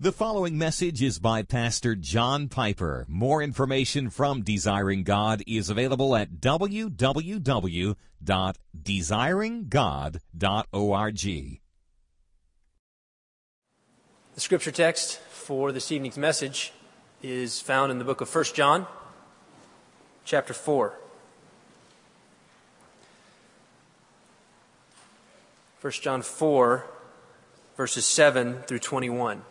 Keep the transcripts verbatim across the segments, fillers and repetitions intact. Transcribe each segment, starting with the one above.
The following message is by Pastor John Piper. More information from Desiring God is available at w w w dot desiring god dot org. The scripture text for this evening's message is found in the book of First John, chapter four. First John four, verses seven through twenty-one.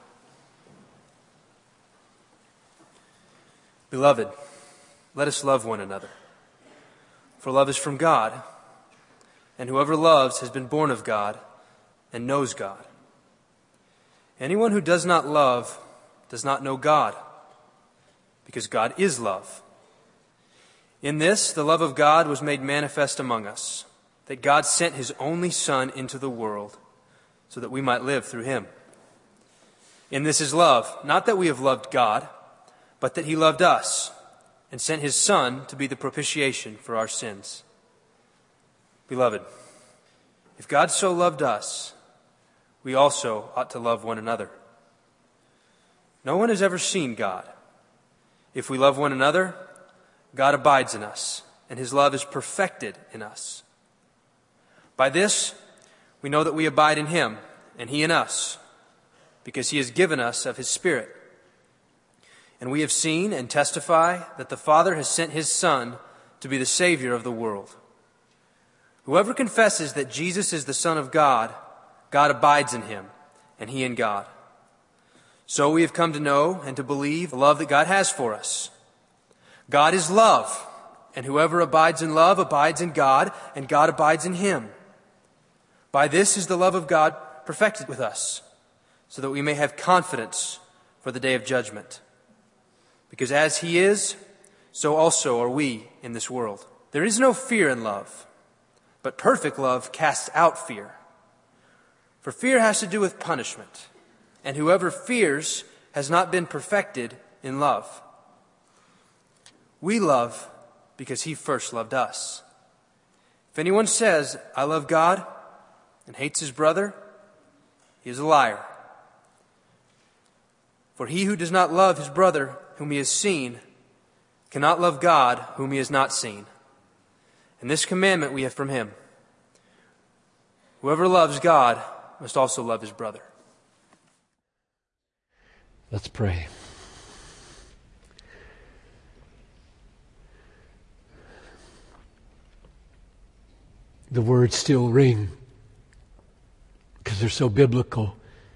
Beloved, let us love one another, for love is from God, and whoever loves has been born of God and knows God. Anyone who does not love does not know God, because God is love. In this, the love of God was made manifest among us, that God sent His only Son into the world so that we might live through Him. In this is love, not that we have loved God, but that He loved us and sent His Son to be the propitiation for our sins. Beloved, if God so loved us, we also ought to love one another. No one has ever seen God. If we love one another, God abides in us, and His love is perfected in us. By this, we know that we abide in Him, and He in us, because He has given us of His Spirit. And we have seen and testify that the Father has sent His Son to be the Savior of the world. Whoever confesses that Jesus is the Son of God, God abides in him, and he in God. So we have come to know and to believe the love that God has for us. God is love, and whoever abides in love abides in God, and God abides in him. By this is the love of God perfected with us, so that we may have confidence for the day of judgment. Because as He is, so also are we in this world. There is no fear in love, but perfect love casts out fear. For fear has to do with punishment, and whoever fears has not been perfected in love. We love because He first loved us. If anyone says, I love God, and hates his brother, he is a liar. For he who does not love his brother whom he has seen cannot love God whom he has not seen. And this commandment we have from Him: whoever loves God must also love his brother. Let's pray. The words still ring because they're so biblical.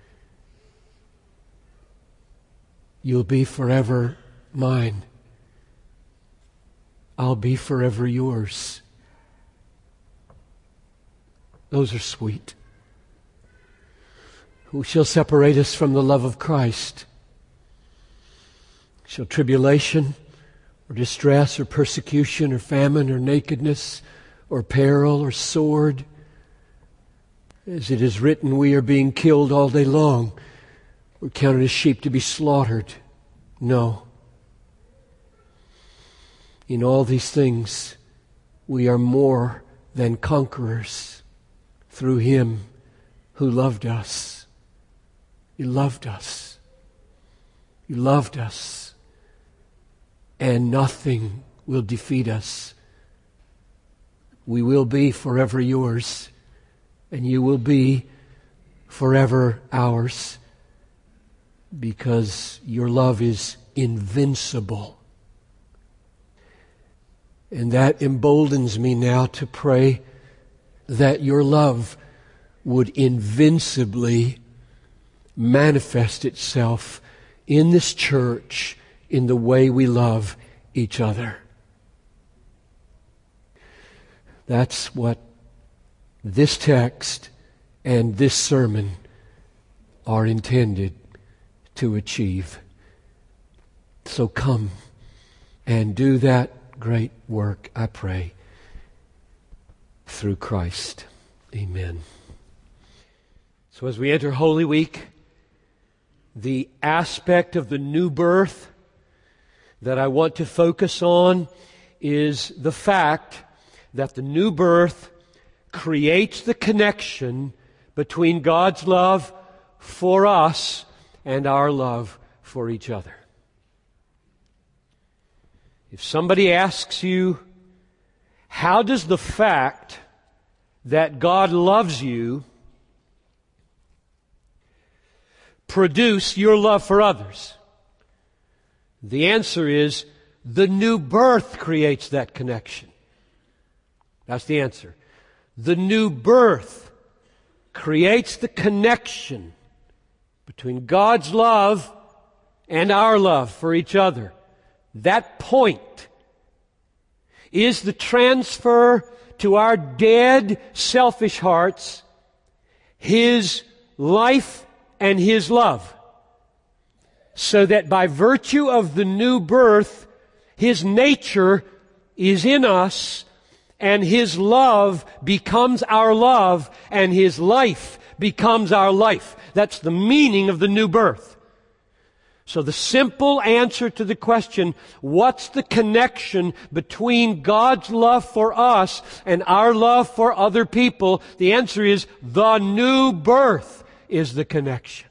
You'll be forever mine. I'll be forever yours. Those are sweet. Who shall separate us from the love of Christ? Shall tribulation or distress or persecution or famine or nakedness or peril or sword? As it is written, we are being killed all day long. We're counted as sheep to be slaughtered. No. In all these things, we are more than conquerors through Him who loved us. He loved us. He loved us. And nothing will defeat us. We will be forever yours, and you will be forever ours, because your love is invincible. And that emboldens me now to pray that your love would invincibly manifest itself in this church in the way we love each other. That's what this text and this sermon are intended to achieve. So come and do that great work, I pray, through Christ. Amen. So as we enter Holy Week, the aspect of the new birth that I want to focus on is the fact that the new birth creates the connection between God's love for us and our love for each other. If somebody asks you, how does the fact that God loves you produce your love for others? The answer is, the new birth creates that connection. That's the answer. The new birth creates the connection between God's love and our love for each other. That point is the transfer to our dead, selfish hearts His life and His love, so that by virtue of the new birth, His nature is in us, and His love becomes our love, and His life becomes our life. That's the meaning of the new birth. So the simple answer to the question, what's the connection between God's love for us and our love for other people? The answer is, the new birth is the connection.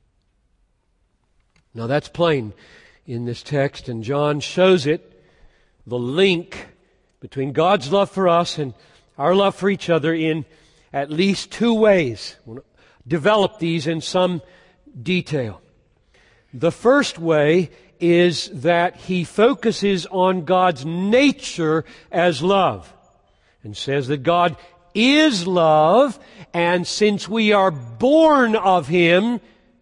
Now that's plain in this text, and John shows it, the link between God's love for us and our love for each other, in at least two ways. We'll develop these in some detail. The first way is that he focuses on God's nature as love, and says that God is love, and since we are born of Him,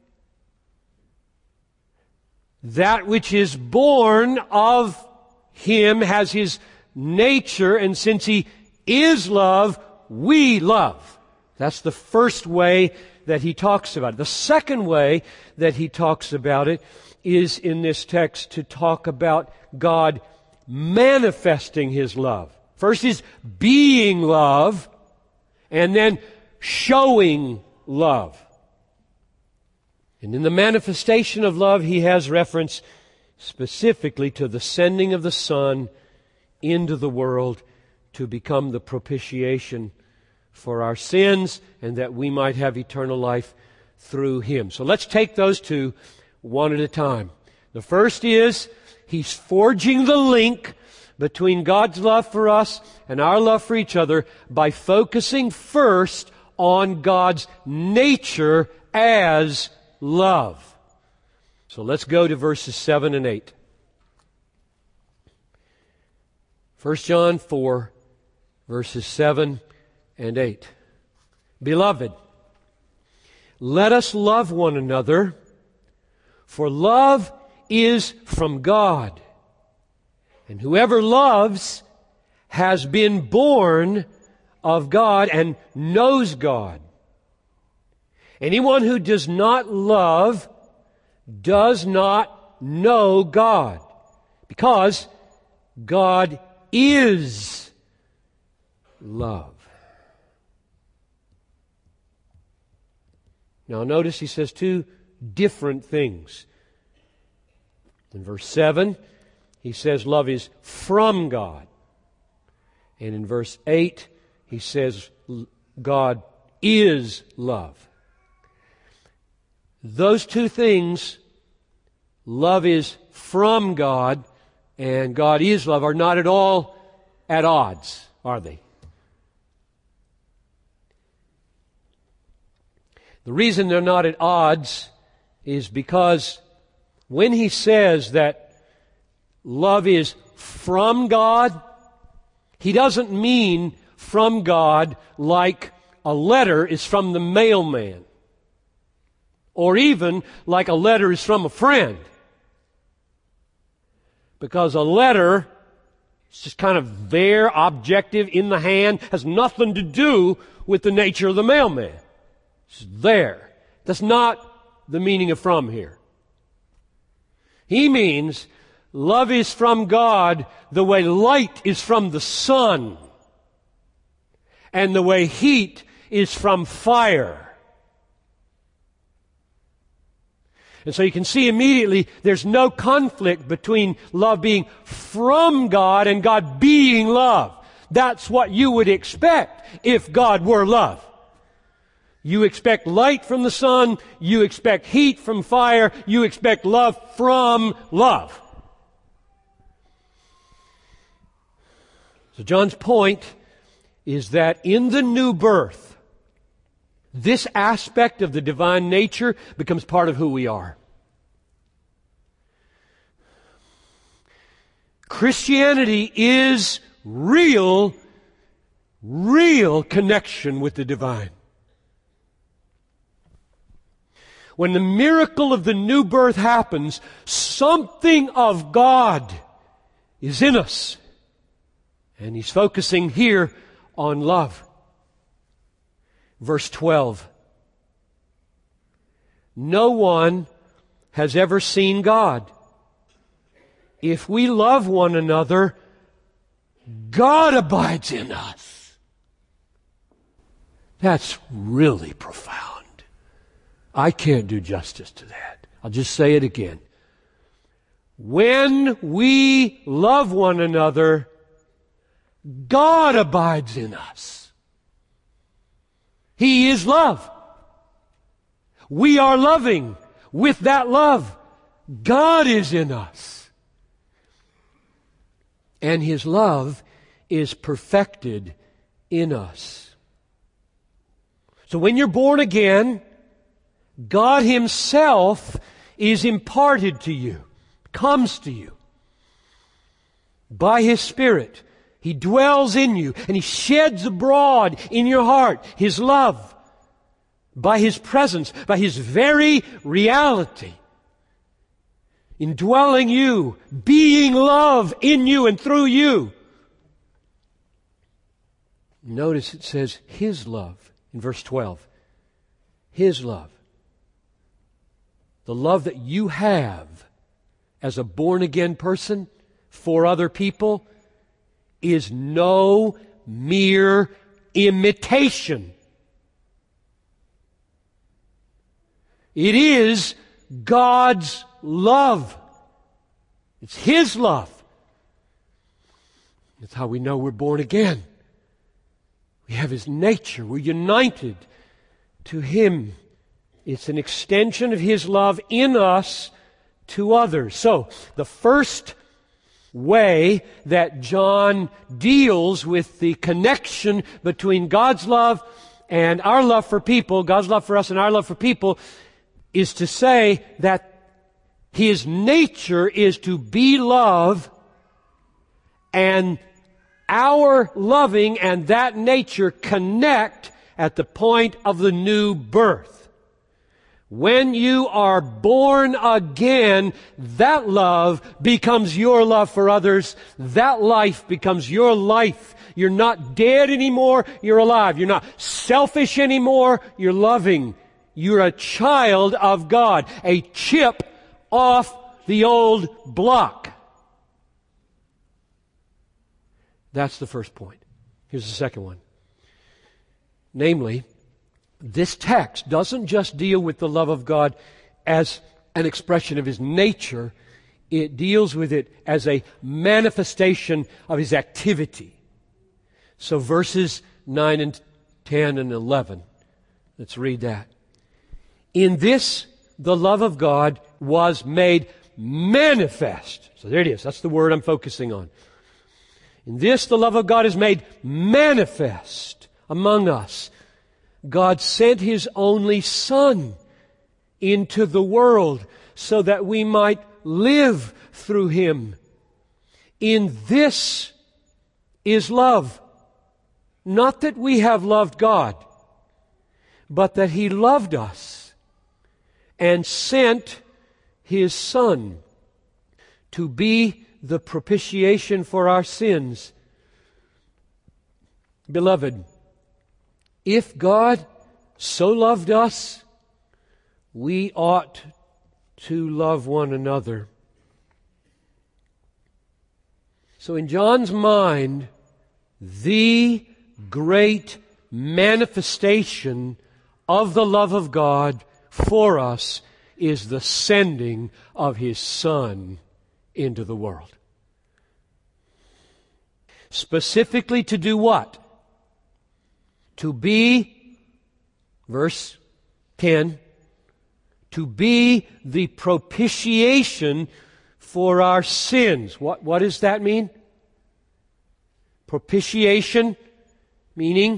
that which is born of Him has His nature, and since He is love, we love. That's the first way that he talks about it. The second way that he talks about it is in this text to talk about God manifesting His love. First is being love, and then showing love. And in the manifestation of love, he has reference specifically to the sending of the Son into the world to become the propitiation for our sins, and that we might have eternal life through Him. So let's take those two one at a time. The first is, he's forging the link between God's love for us and our love for each other by focusing first on God's nature as love. So let's go to verses seven and eight. First John four, verses seven and eight. Beloved, let us love one another, for love is from God. And whoever loves has been born of God and knows God. Anyone who does not love does not know God, because God is love. Now notice he says two different things. In verse seven, he says love is from God. And in verse eight, he says God is love. Those two things, love is from God and God is love, are not at all at odds, are they? The reason they're not at odds is because when he says that love is from God, he doesn't mean from God like a letter is from the mailman, or even like a letter is from a friend. Because a letter is just kind of there, objective, in the hand, has nothing to do with the nature of the mailman. It's there. That's not the meaning of from here. He means love is from God the way light is from the sun, and the way heat is from fire. And so you can see immediately there's no conflict between love being from God and God being love. That's what you would expect if God were love. You expect light from the sun. You expect heat from fire. You expect love from love. So John's point is that in the new birth, this aspect of the divine nature becomes part of who we are. Christianity is real, real connection with the divine. When the miracle of the new birth happens, something of God is in us. And he's focusing here on love. Verse twelve. No one has ever seen God. If we love one another, God abides in us. That's really profound. I can't do justice to that. I'll just say it again. When we love one another, God abides in us. He is love. We are loving. With that love, God is in us. And His love is perfected in us. So when you're born again, God Himself is imparted to you, comes to you by His Spirit. He dwells in you and He sheds abroad in your heart His love by His presence, by His very reality, indwelling you, being love in you and through you. Notice it says His love in verse twelve. His love. The love that you have as a born-again person for other people is no mere imitation. It is God's love. It's His love. That's how we know we're born again. We have His nature. We're united to Him. It's an extension of His love in us to others. So, the first way that John deals with the connection between God's love and our love for people, God's love for us and our love for people, is to say that His nature is to be love, and our loving and that nature connect at the point of the new birth. When you are born again, that love becomes your love for others. That life becomes your life. You're not dead anymore, you're alive. You're not selfish anymore, you're loving. You're a child of God, a chip off the old block. That's the first point. Here's the second one. Namely, this text doesn't just deal with the love of God as an expression of His nature. It deals with it as a manifestation of His activity. So verses nine and ten and eleven. Let's read that. In this, the love of God was made manifest. So there it is. That's the word I'm focusing on. In this, the love of God is made manifest among us. God sent His only Son into the world so that we might live through Him. In this is love. Not that we have loved God, but that He loved us and sent His Son to be the propitiation for our sins. Beloved, if God so loved us, we ought to love one another. So in John's mind, the great manifestation of the love of God for us is the sending of His Son into the world. Specifically to do what? To be Verse ten, to be the propitiation for our sins. What, what does that mean? Propitiation, meaning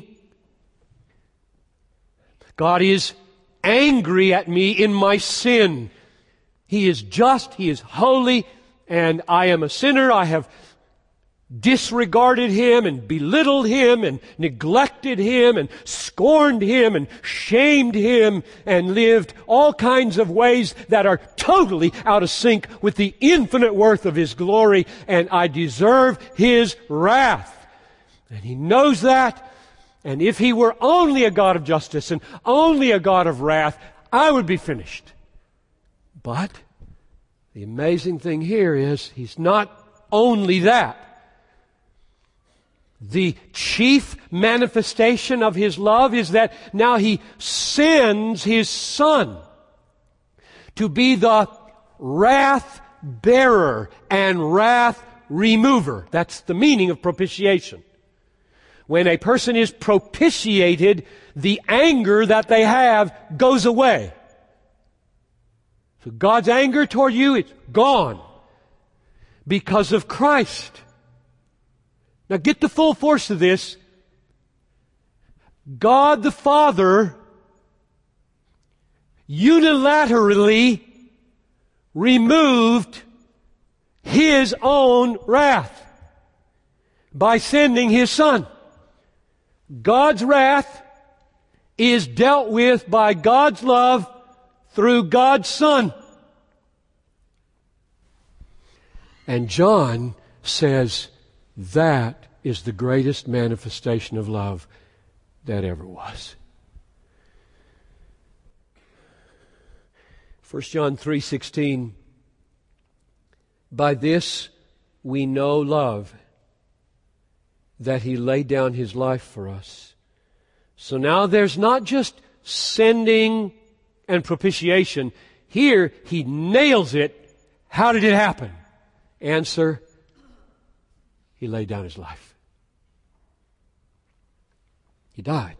God is angry at me in my sin. He is just, He is holy, and I am a sinner. I have disregarded Him and belittled Him and neglected Him and scorned Him and shamed Him and lived all kinds of ways that are totally out of sync with the infinite worth of His glory, and I deserve His wrath. And He knows that, and if He were only a God of justice and only a God of wrath, I would be finished. But the amazing thing here is He's not only that. The chief manifestation of His love is that now He sends His Son to be the wrath bearer and wrath remover. That's the meaning of propitiation. When a person is propitiated, the anger that they have goes away. So God's anger toward you, it's gone because of Christ. Now get the full force of this. God the Father unilaterally removed His own wrath by sending His Son. God's wrath is dealt with by God's love through God's Son. And John says, that is the greatest manifestation of love that ever was. First John three sixteen. By this we know love, that He laid down His life for us. So now there's not just sending and propitiation. Here He nails it. How did it happen? Answer, He laid down His life. He died.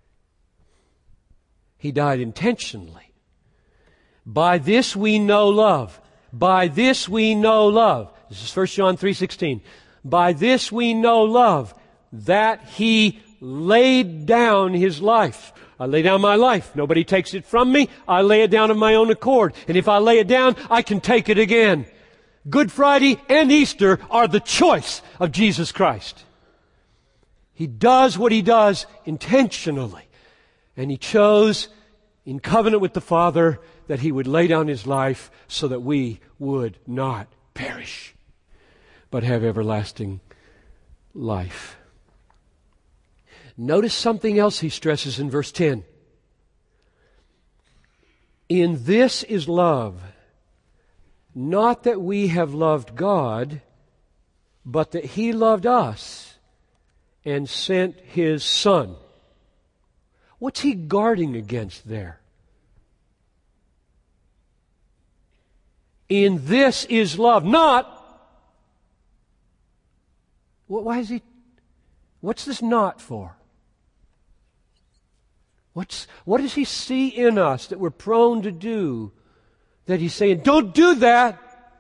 He died intentionally. By this we know love. By this we know love. This is First John three sixteen. By this we know love, that He laid down His life. I lay down my life. Nobody takes it from me. I lay it down of my own accord. And if I lay it down, I can take it again. Good Friday and Easter are the choice of Jesus Christ. He does what He does intentionally. And He chose in covenant with the Father that He would lay down His life so that we would not perish, but have everlasting life. Notice something else He stresses in verse ten. In this is love, not that we have loved God, but that He loved us and sent His Son. What's He guarding against there? In this is love, not... Why is He... What's this not for? What's, what does He see in us that we're prone to do that He's saying, don't do that?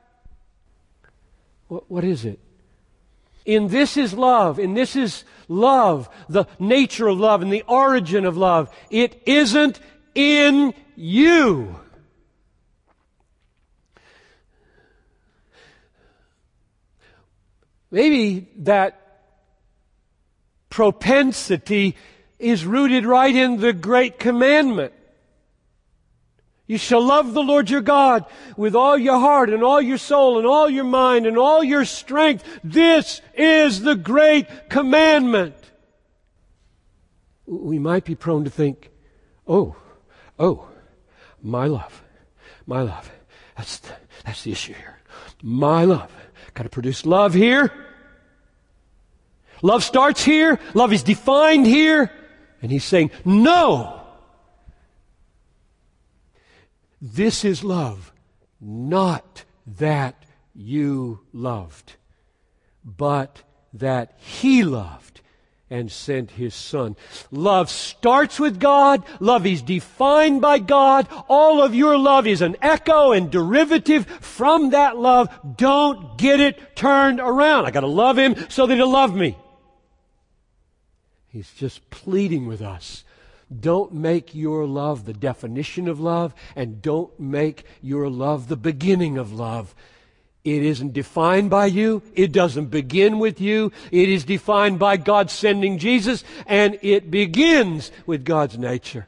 What, what is it? In this is love. In this is love, the nature of love and the origin of love. It isn't in you. Maybe that propensity is rooted right in the great commandment. You shall love the Lord your God with all your heart and all your soul and all your mind and all your strength. This is the great commandment. We might be prone to think, oh, oh, my love, my love. That's the, that's the issue here. My love. Got to produce love here. Love starts here. Love is defined here. And He's saying, no. This is love, not that you loved, but that He loved and sent His Son. Love starts with God. Love is defined by God. All of your love is an echo and derivative from that love. Don't get it turned around. I got to love Him so that He'll love me. He's just pleading with us. Don't make your love the definition of love, and don't make your love the beginning of love. It isn't defined by you. It doesn't begin with you. It is defined by God sending Jesus, and it begins with God's nature.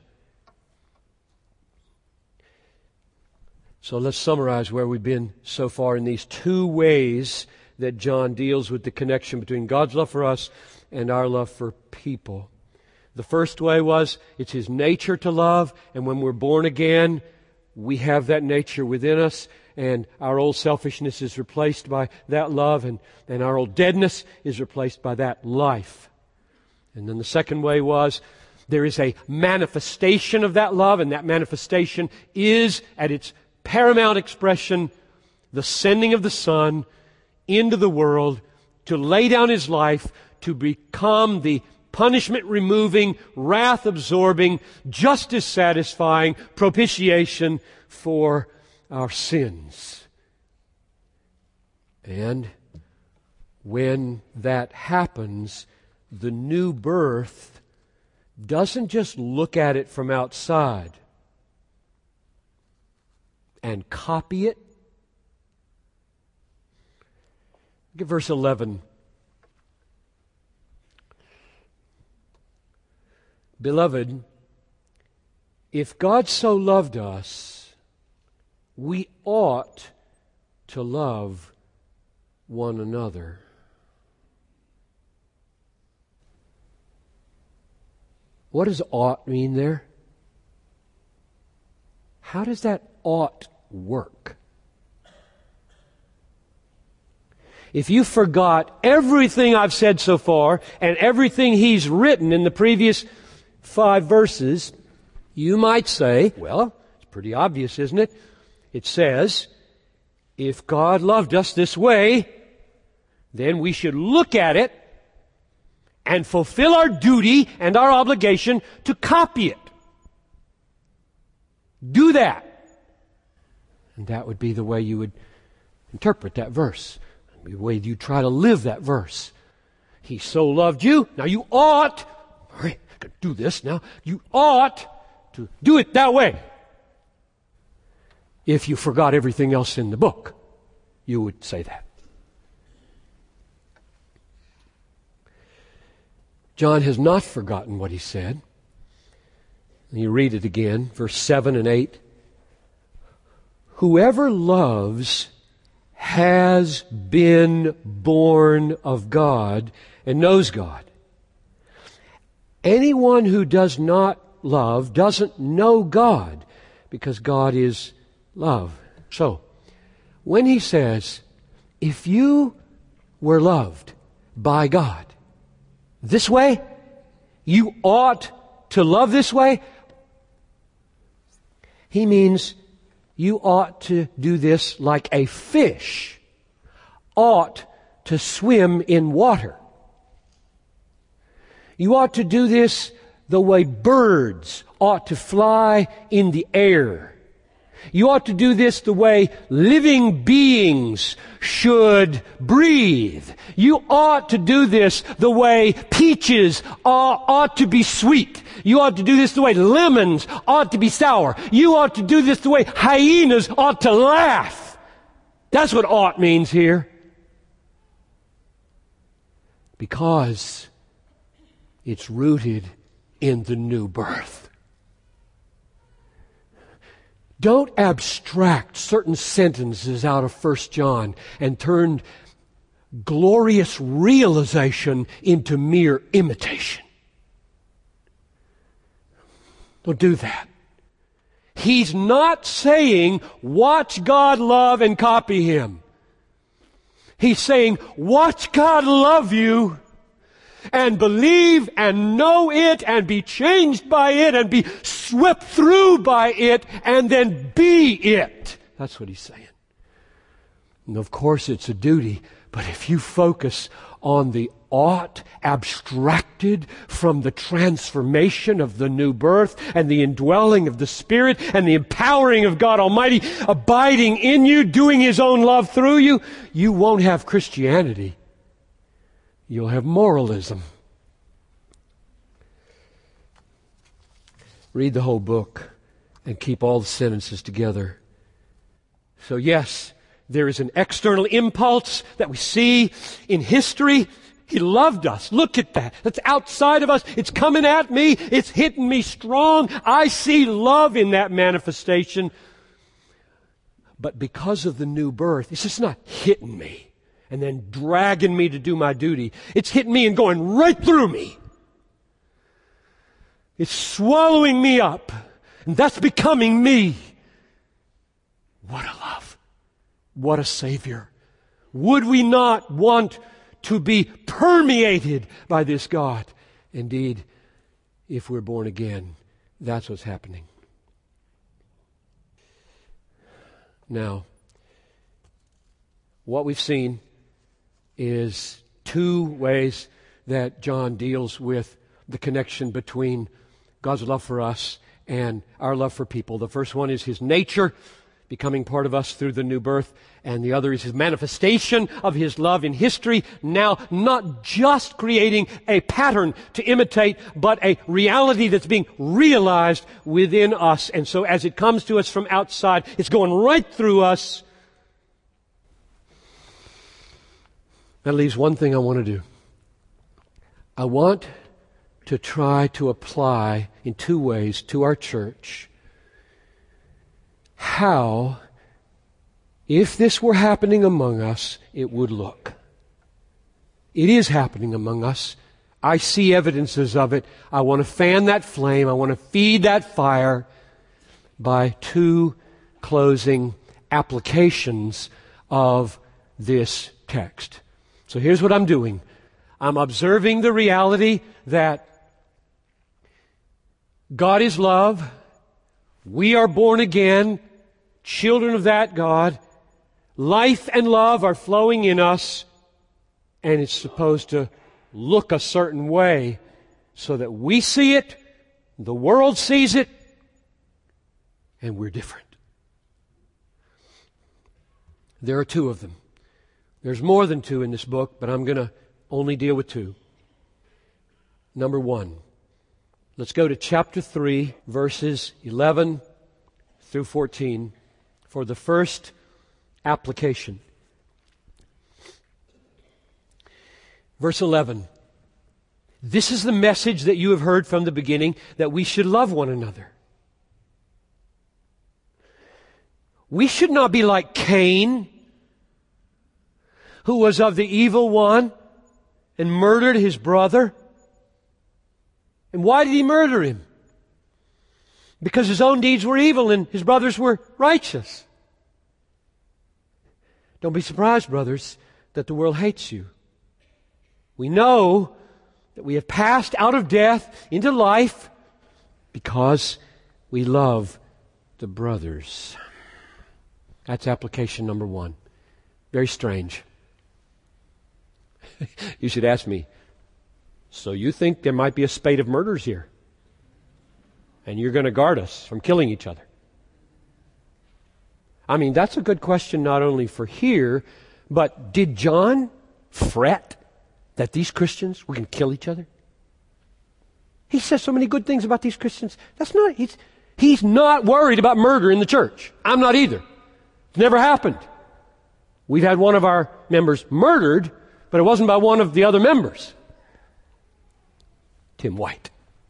So let's summarize where we've been so far in these two ways that John deals with the connection between God's love for us and our love for people. The first way was, it's His nature to love, and when we're born again, we have that nature within us, and our old selfishness is replaced by that love, and, and our old deadness is replaced by that life. And then the second way was, there is a manifestation of that love, and that manifestation is, at its paramount expression, the sending of the Son into the world to lay down His life, to become the punishment-removing, wrath-absorbing, justice-satisfying propitiation for our sins. And when that happens, the new birth doesn't just look at it from outside and copy it. Look at verse eleven. Beloved, if God so loved us, we ought to love one another. What does ought mean there? How does that ought work? If you forgot everything I've said so far and everything He's written in the previous five verses, you might say, well, it's pretty obvious, isn't it? It says, if God loved us this way, then we should look at it and fulfill our duty and our obligation to copy it. Do that. And that would be the way you would interpret that verse. The way you try to live that verse. He so loved you, now you ought, all right, I can do this now, you ought to do it that way. If you forgot everything else in the book, you would say that. John has not forgotten what he said. And you read it again, verse seven and eight. Whoever loves has been born of God and knows God. Anyone who does not love doesn't know God, because God is love. So, when he says, if you were loved by God this way, you ought to love this way, he means you ought to do this like a fish ought to swim in water. You ought to do this the way birds ought to fly in the air. You ought to do this the way living beings should breathe. You ought to do this the way peaches ought, ought to be sweet. You ought to do this the way lemons ought to be sour. You ought to do this the way hyenas ought to laugh. That's what ought means here. Because it's rooted in the new birth. Don't abstract certain sentences out of First John and turn glorious realization into mere imitation. Don't do that. He's not saying, watch God love and copy Him. He's saying, watch God love you and believe and know it and be changed by it and be swept through by it and then be it. That's what he's saying. And of course it's a duty, but if you focus on the ought abstracted from the transformation of the new birth and the indwelling of the Spirit and the empowering of God Almighty abiding in you, doing His own love through you, you won't have Christianity. You'll have moralism. Read the whole book and keep all the sentences together. So yes, there is an external impulse that we see in history. He loved us. Look at that. That's outside of us. It's coming at me. It's hitting me strong. I see love in that manifestation. But because of the new birth, it's just not hitting me and then dragging me to do my duty. It's hitting me and going right through me. It's swallowing me up. And that's becoming me. What a love. What a Savior. Would we not want to be permeated by this God? Indeed, if we're born again, that's what's happening. Now, what we've seen is two ways that John deals with the connection between God's love for us and our love for people. The first one is His nature, becoming part of us through the new birth, and the other is His manifestation of His love in history, now not just creating a pattern to imitate, but a reality that's being realized within us. And so as it comes to us from outside, it's going right through us. That leaves one thing I want to do. I want to try to apply in two ways to our church how, if this were happening among us, it would look. It is happening among us. I see evidences of it. I want to fan that flame. I want to feed that fire by two closing applications of this text. So here's what I'm doing. I'm observing the reality that God is love. We are born again, children of that God. Life and love are flowing in us, and it's supposed to look a certain way so that we see it, the world sees it, and we're different. There are two of them. There's more than two in this book, but I'm going to only deal with two. Number one, let's go to chapter three, verses eleven through fourteen for the first application. Verse eleven. This is the message that you have heard from the beginning, that we should love one another. We should not be like Cain, who was of the evil one and murdered his brother. And why did he murder him? Because his own deeds were evil and his brothers were righteous. Don't be surprised, brothers, that the world hates you. We know that we have passed out of death into life because we love the brothers. That's application number one. Very strange. You should ask me, so you think there might be a spate of murders here? And you're going to guard us from killing each other? I mean, that's a good question not only for here, but did John fret that these Christians were going to kill each other? He says so many good things about these Christians. That's not, he's, he's not worried about murder in the church. I'm not either. It's never happened. We've had one of our members murdered, but it wasn't by one of the other members. Tim White.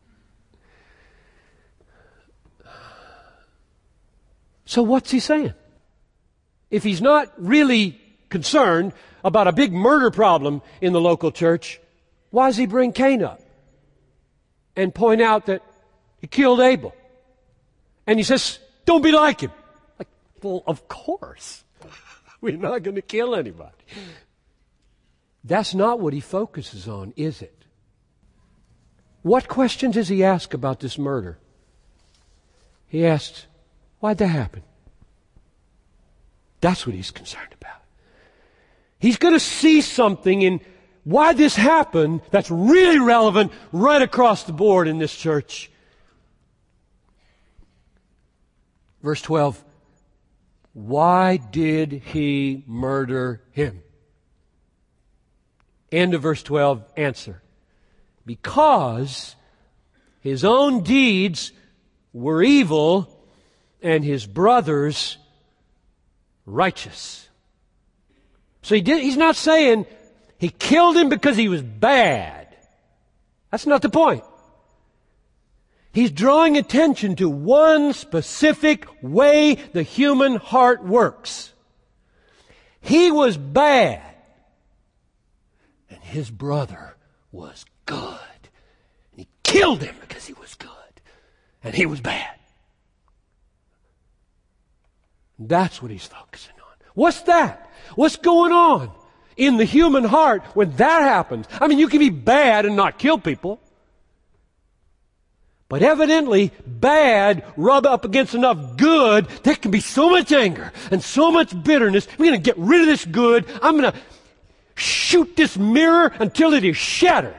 So what's he saying? If he's not really concerned about a big murder problem in the local church, why does he bring Cain up and point out that he killed Abel? And he says, don't be like him. Like, well, of course. We're not going to kill anybody. That's not what he focuses on, is it? What questions does he ask about this murder? He asks, why'd that happen? That's what he's concerned about. He's going to see something in why this happened that's really relevant right across the board in this church. Verse twelve. Why did he murder him? End of verse twelve, answer. Because his own deeds were evil and his brothers righteous. So he did, he's not saying he killed him because he was bad. That's not the point. He's drawing attention to one specific way the human heart works. He was bad, and his brother was good. And he killed him because he was good, and he was bad. That's what he's focusing on. What's that? What's going on in the human heart when that happens? I mean, you can be bad and not kill people. But evidently, bad rub up against enough good, there can be so much anger and so much bitterness. We're going to get rid of this good. I'm going to shoot this mirror until it is shattered.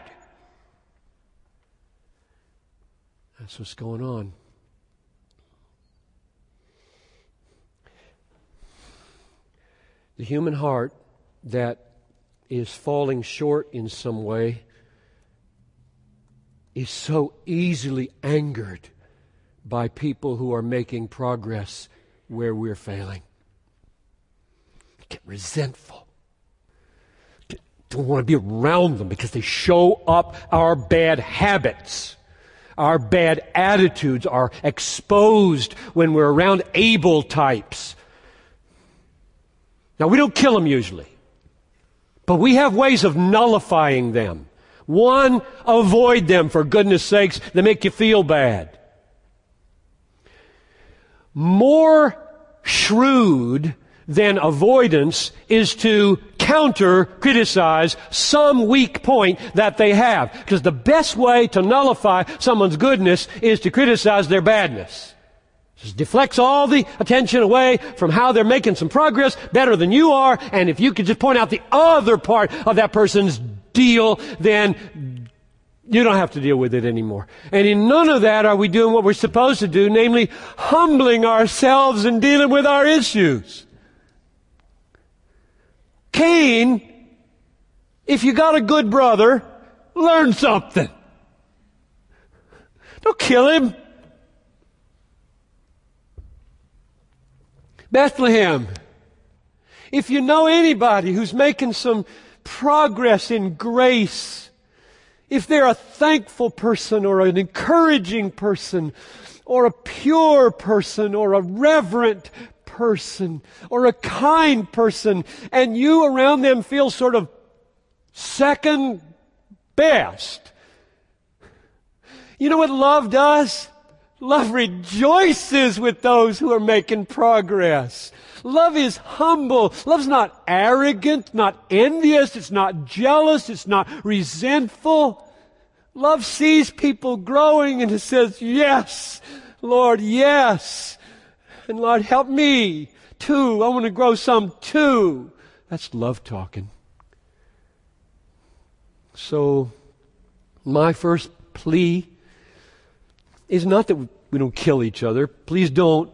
That's what's going on. The human heart that is falling short in some way is so easily angered by people who are making progress where we're failing. Get resentful. Get, don't want to be around them because they show up our bad habits. Our bad attitudes are exposed when we're around able types. Now, we don't kill them usually, but we have ways of nullifying them. One, avoid them for goodness sakes. They make you feel bad. More shrewd than avoidance is to counter, criticize some weak point that they have. Because the best way to nullify someone's goodness is to criticize their badness. It just deflects all the attention away from how they're making some progress better than you are. And if you could just point out the other part of that person's deal, then you don't have to deal with it anymore. And in none of that are we doing what we're supposed to do, namely humbling ourselves and dealing with our issues. Cain, if you got a good brother, learn something. Don't kill him. Bethlehem, if you know anybody who's making some progress in grace, if they're a thankful person or an encouraging person or a pure person or a reverent person or a kind person, and you around them feel sort of second best, you know what love does? Love rejoices with those who are making progress. Love is humble. Love's not arrogant, not envious. It's not jealous. It's not resentful. Love sees people growing and it says, yes, Lord, yes. And Lord, help me too. I want to grow some too. That's love talking. So, my first plea is not that we don't kill each other. Please don't.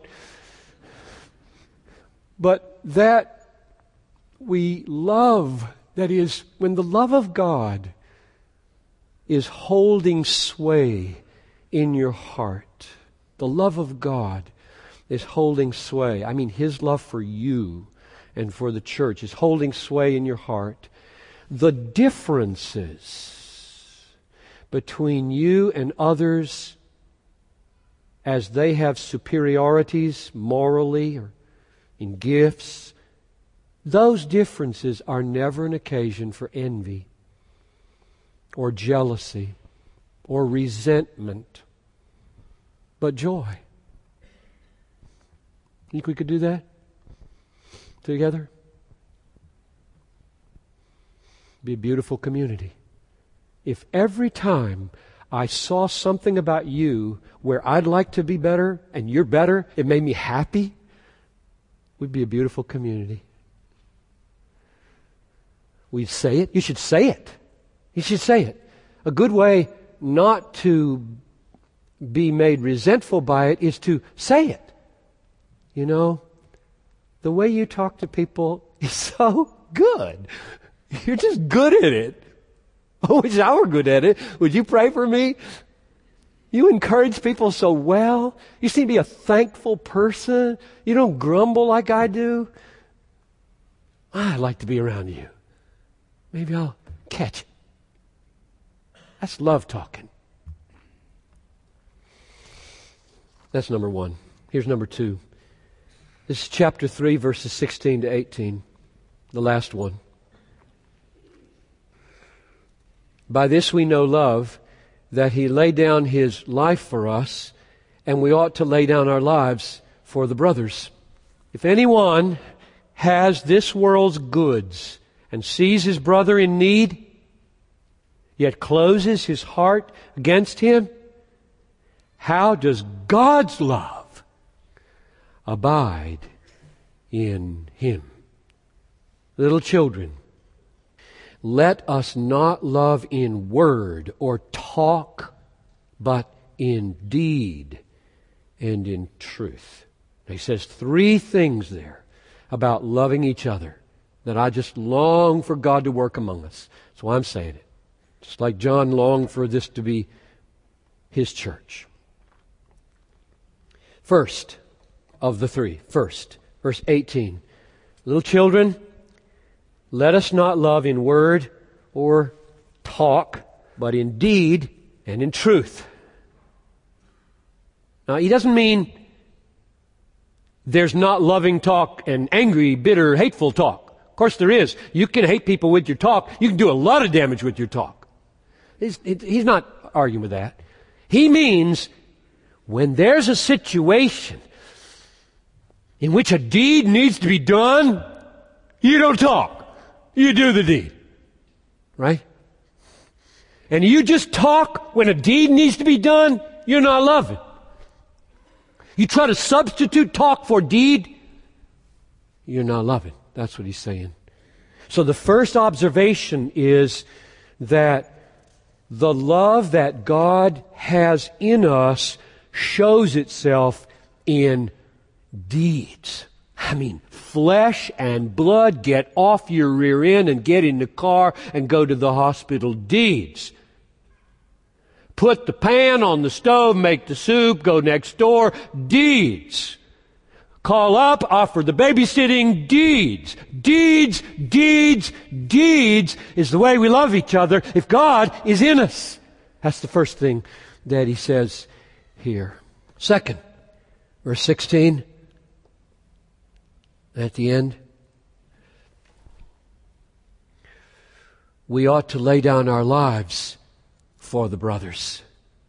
But that we love, that is, when the love of God is holding sway in your heart, the love of God is holding sway. I mean, His love for you and for the church is holding sway in your heart. The differences between you and others, as they have superiorities morally or in gifts, those differences are never an occasion for envy or jealousy or resentment, but joy. Think we could do that together? Be a beautiful community. If every time I saw something about you where I'd like to be better and you're better, it made me happy, we'd be a beautiful community. We say it. You should say it. You should say it. A good way not to be made resentful by it is to say it. You know, the way you talk to people is so good. You're just good at it. I wish I were good at it. Would you pray for me? You encourage people so well. You seem to be a thankful person. You don't grumble like I do. I'd like to be around you. Maybe I'll catch it. That's love talking. That's number one. Here's number two. This is chapter three, verses sixteen to eighteen. The last one. By this we know love, that He laid down His life for us, and we ought to lay down our lives for the brothers. If anyone has this world's goods and sees his brother in need, yet closes his heart against him, how does God's love abide in him? Little children, let us not love in word or talk, but in deed and in truth. He says three things there about loving each other that I just long for God to work among us. That's why I'm saying it. Just like John longed for this to be his church. First of the three. First, verse eighteen. Little children, let us not love in word or talk, but in deed and in truth. Now, he doesn't mean there's not loving talk and angry, bitter, hateful talk. Of course there is. You can hate people with your talk. You can do a lot of damage with your talk. He's, he's not arguing with that. He means when there's a situation in which a deed needs to be done, you don't talk. You do the deed. Right? And you just talk when a deed needs to be done, you're not loving. You try to substitute talk for deed, you're not loving. That's what he's saying. So the first observation is that the love that God has in us shows itself in deeds. I mean, flesh and blood, get off your rear end and get in the car and go to the hospital. Deeds. Put the pan on the stove, make the soup, go next door. Deeds. Call up, offer the babysitting. Deeds. Deeds, deeds, deeds is the way we love each other if God is in us. That's the first thing that he says here. Second, verse sixteen. At the end, we ought to lay down our lives for the brothers.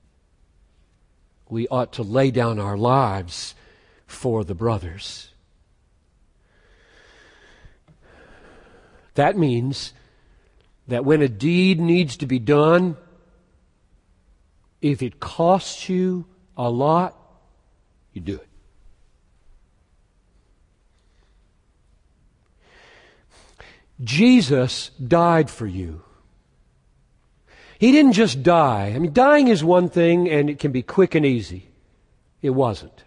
We ought to lay down our lives for the brothers. That means that when a deed needs to be done, if it costs you a lot, you do it. Jesus died for you. He didn't just die. I mean, dying is one thing and it can be quick and easy. It wasn't.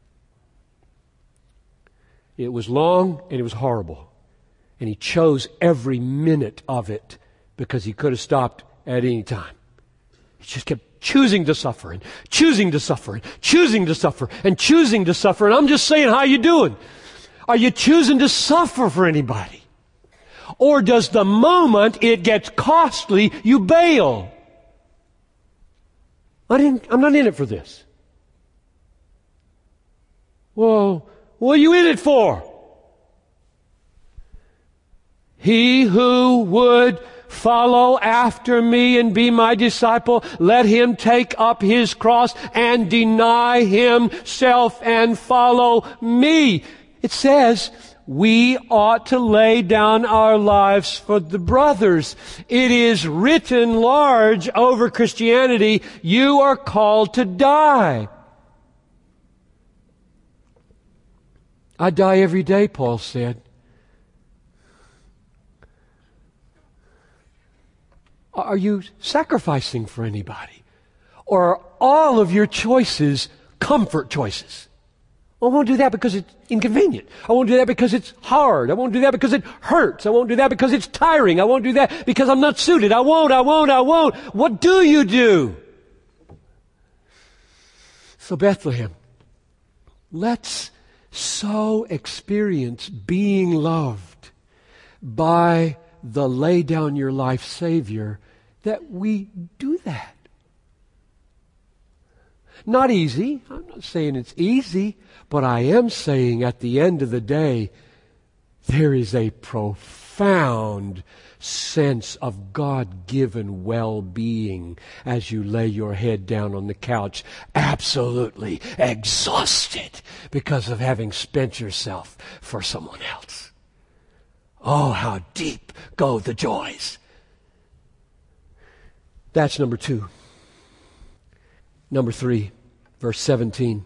It was long and it was horrible. And he chose every minute of it because he could have stopped at any time. He just kept choosing to suffer and choosing to suffer and choosing to suffer and choosing to suffer. And I'm just saying, how you doing? Are you choosing to suffer for anybody? Or does the moment it gets costly, you bail? I didn't, I'm not in it for this. Well, what are you in it for? He who would follow after me and be my disciple, let him take up his cross and deny himself and follow me. It says, we ought to lay down our lives for the brothers. It is written large over Christianity, you are called to die. I die every day, Paul said. Are you sacrificing for anybody? Or are all of your choices comfort choices? I won't do that because it's inconvenient. I won't do that because it's hard. I won't do that because it hurts. I won't do that because it's tiring. I won't do that because I'm not suited. I won't, I won't, I won't. What do you do? So Bethlehem, let's so experience being loved by the lay down your life Savior that we do that. Not easy. I'm not saying it's easy, but I am saying at the end of the day, there is a profound sense of God-given well-being as you lay your head down on the couch, absolutely exhausted because of having spent yourself for someone else. Oh, how deep go the joys. That's number two. Number three, verse seventeen.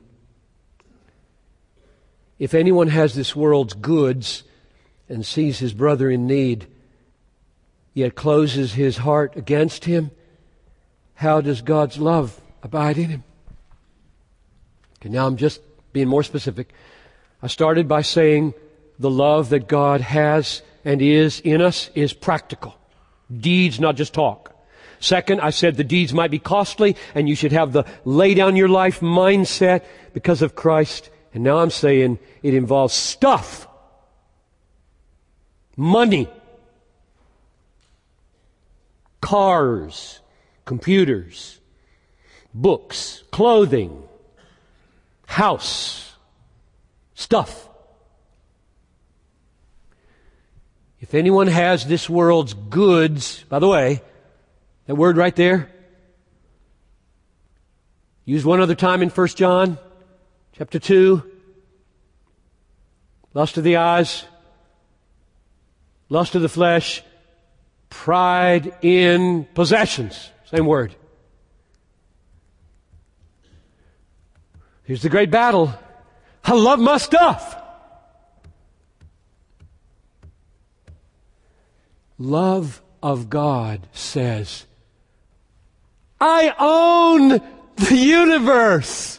If anyone has this world's goods and sees his brother in need, yet closes his heart against him, how does God's love abide in him? Okay, now I'm just being more specific. I started by saying the love that God has and is in us is practical. Deeds, not just talk. Second, I said the deeds might be costly and you should have the lay down your life mindset because of Christ. And now I'm saying it involves stuff. Money. Cars. Computers. Books. Clothing. House. Stuff. If anyone has this world's goods, by the way, that word right there, used one other time in First John chapter two. Lust of the eyes, lust of the flesh, pride in possessions. Same word. Here's the great battle. I love my stuff. Love of God says, I own the universe.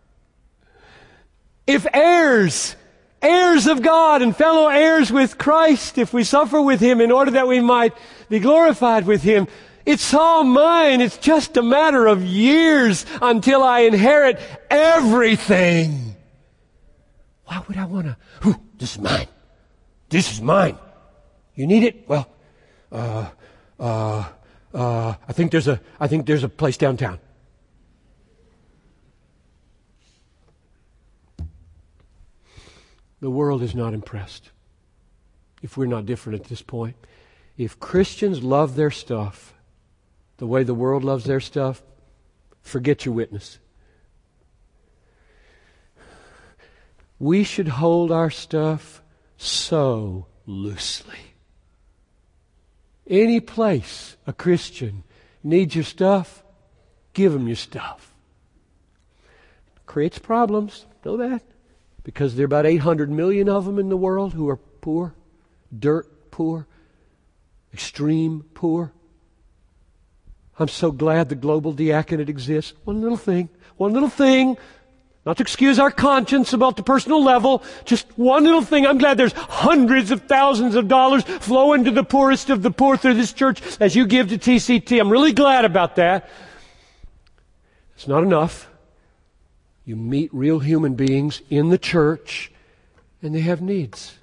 If heirs, heirs of God and fellow heirs with Christ, if we suffer with Him in order that we might be glorified with Him, it's all mine. It's just a matter of years until I inherit everything. Why would I want to? This is mine. This is mine. You need it? Well, uh, uh, uh, I think there's a, I think there's a place downtown. The world is not impressed. If we're not different at this point. If Christians love their stuff the way the world loves their stuff, forget your witness. We should hold our stuff so loosely. Any place a Christian needs your stuff, give them your stuff. Creates problems, know that. Because there are about eight hundred million of them in the world who are poor, dirt poor, extreme poor. I'm so glad the global diaconate exists. One little thing, one little thing, not to excuse our conscience about the personal level, just one little thing. I'm glad there's hundreds of thousands of dollars flowing to the poorest of the poor through this church as you give to T C T. I'm really glad about that. It's not enough. You meet real human beings in the church, and they have needs.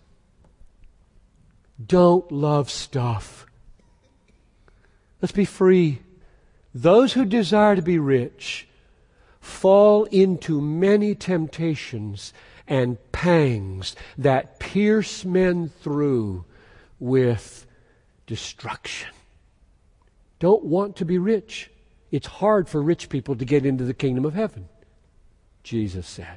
Don't love stuff. Let's be free. Those who desire to be rich fall into many temptations and pangs that pierce men through with destruction. Don't want to be rich. It's hard for rich people to get into the kingdom of heaven, Jesus said.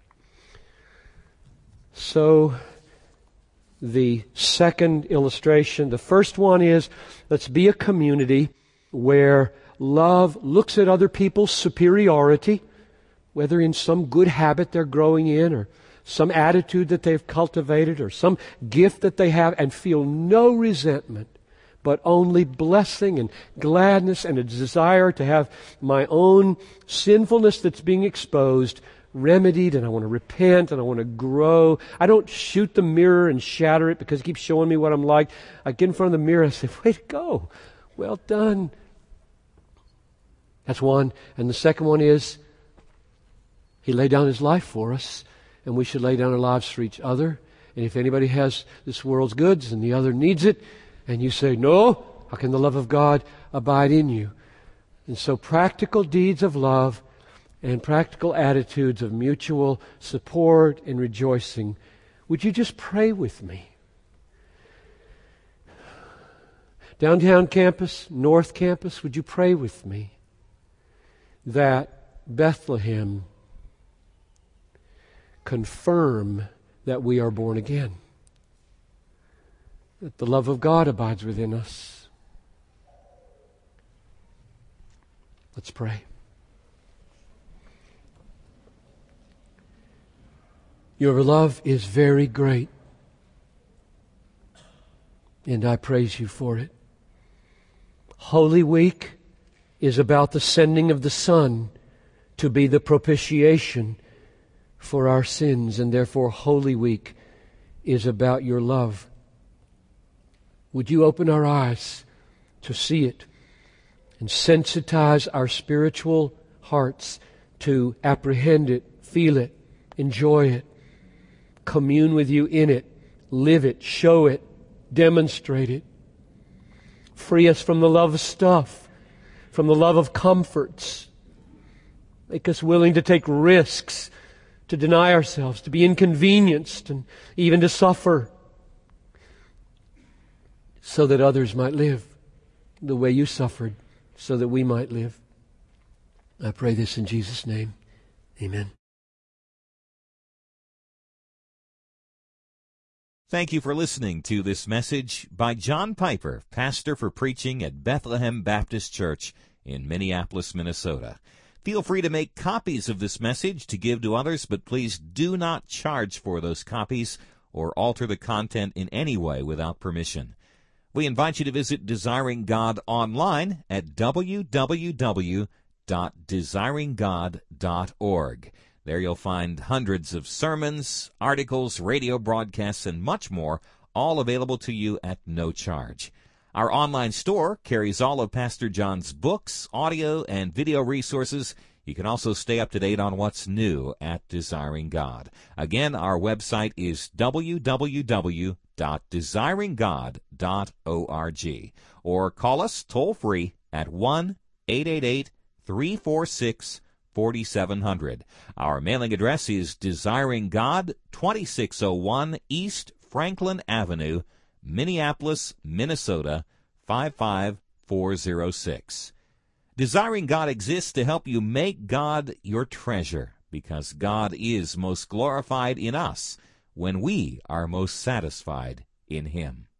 So, the second illustration, the first one is, let's be a community where love looks at other people's superiority, whether in some good habit they're growing in, or some attitude that they've cultivated, or some gift that they have, and feel no resentment, but only blessing and gladness and a desire to have my own sinfulness that's being exposed remedied, and I want to repent, and I want to grow. I don't shoot the mirror and shatter it because it keeps showing me what I'm like. I get in front of the mirror and I say, way to go. Well done. That's one. And the second one is, He laid down His life for us, and we should lay down our lives for each other. And if anybody has this world's goods and the other needs it, and you say, no, how can the love of God abide in you? And so practical deeds of love and practical attitudes of mutual support and rejoicing. Would you just pray with me? Downtown campus, North Campus, would you pray with me that Bethlehem confirm that we are born again, that the love of God abides within us? Let's pray. Your love is very great, and I praise you for it. Holy Week is about the sending of the Son to be the propitiation for our sins, and therefore Holy Week is about your love. Would you open our eyes to see it and sensitize our spiritual hearts to apprehend it, feel it, enjoy it, commune with you in it, live it, show it, demonstrate it. Free us from the love of stuff, from the love of comforts. Make us willing to take risks, to deny ourselves, to be inconvenienced, and even to suffer, so that others might live the way you suffered, so that we might live. I pray this in Jesus' name. Amen. Thank you for listening to this message by John Piper, pastor for preaching at Bethlehem Baptist Church in Minneapolis, Minnesota. Feel free to make copies of this message to give to others, but please do not charge for those copies or alter the content in any way without permission. We invite you to visit Desiring God online at w w w dot desiring god dot org. There you'll find hundreds of sermons, articles, radio broadcasts, and much more, all available to you at no charge. Our online store carries all of Pastor John's books, audio, and video resources. You can also stay up to date on what's new at Desiring God. Again, our website is w w w dot desiring god dot org, or call us toll-free at one eight eight eight, three four six, four seven zero zero. Our mailing address is Desiring God, twenty-six oh one East Franklin Avenue, Minneapolis, Minnesota, five five four zero six. Desiring God exists to help you make God your treasure, because God is most glorified in us when we are most satisfied in Him.